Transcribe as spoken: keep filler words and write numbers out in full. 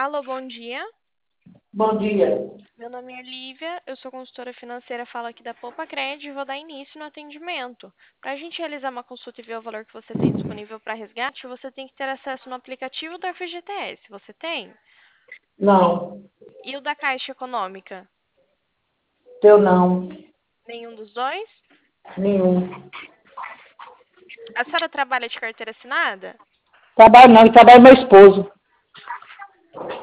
Alô, bom dia. Bom dia. Meu nome é Lívia, eu sou consultora financeira, falo aqui da Poupa Cred e vou dar início no atendimento. Para a gente realizar uma consulta e ver o valor que você tem disponível para resgate, você tem que ter acesso no aplicativo da F G T S. Você tem? Não, E o da Caixa Econômica? teu não. Nenhum dos dois? Nenhum. A senhora trabalha de carteira assinada? Trabalho não, trabalho meu esposo.